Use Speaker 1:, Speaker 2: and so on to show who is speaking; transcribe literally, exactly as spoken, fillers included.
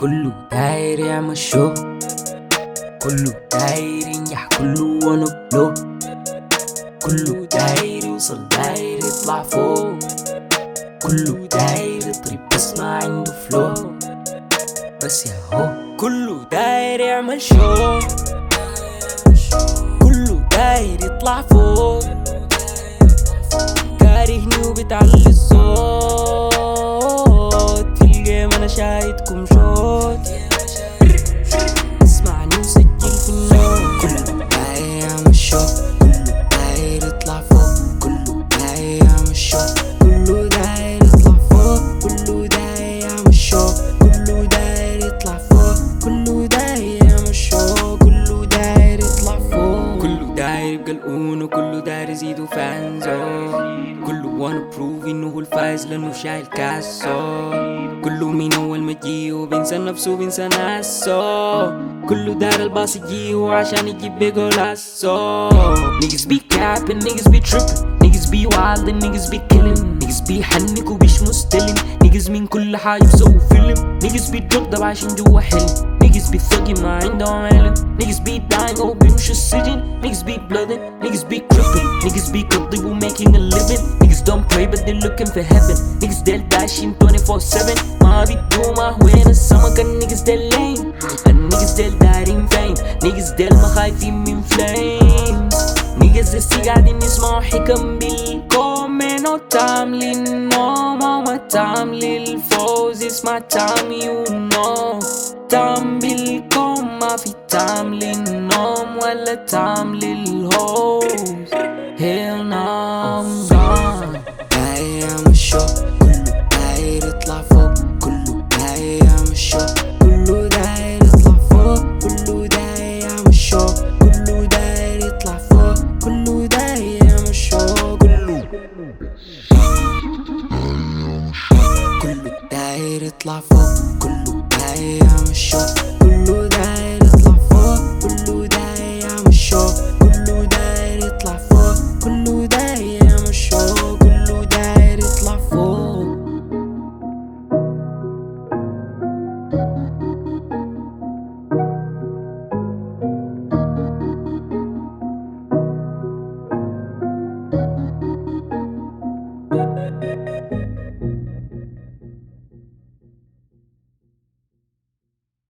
Speaker 1: كله داير يعمل شو، كله داير ينجح، كله وانا بلو، كله داير يوصل، داير يطلع فوق، كله داير يطرب بس ما عنده فلو. بس يا هو كله داير يعمل شو، كله داير يطلع فوق، كارهني وبتعلي الصوت في الجيم انا شايدكم شوت، اسمعني وسجل في النوم. كله داير يعمل شو، كله داير يطلع فوق، كله داير يعمل شو، كله داير يطلع فوق، كله داير يعمل شو، كله داير يطلع فوق، كله داير يعمل شو، كله داير يطلع فوق، كله داير يبقى الأونو، كله داير يزيدو فانزو، كله وانا بروف انه هو الفايز لانه شايل كاسو، كله مين اول ما يجي وبينسى نفسه وبينسى ناسو، كله داير الباص يجي وعشان يجيب بيجولاسو. Niggas be capping, niggas be tripping, niggas be wild and niggas be killing, niggas بيحنك وبيش مستلم، niggas من كل حاجة بسووا فيلم، niggas بيتجدب عشان جوا حلم، niggas be thugging ما عندهم علم، niggas be dying وبيمشوا السجن، niggas be blooding, niggas be crippin', niggas be كضيبوا making a living, niggas don't pray but they looking for heaven, niggas ديل داشين twenty-four seven ما بيدوا ما هوين السمكة، niggas ديل lame niggas ديل دايرين fame, niggas ديل ما خايفين من flames، niggas لسه قاعدين يسمعوا حكم بالكوم. no time للنوم وما time للفوز، اسمع time you know، time بالكوم ما في time للنوم ولا time للهوم.